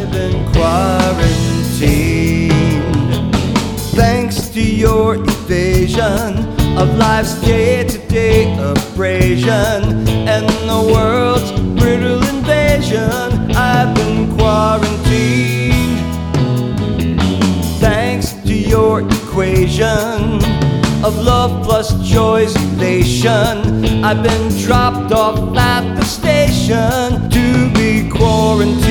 I've been quarantined. Thanks to your evasion of life's day-to-day abrasion and the world's brutal invasion, I've been quarantined. Thanks to your equation of love plus joy's elation, I've been dropped off at the station to be quarantined.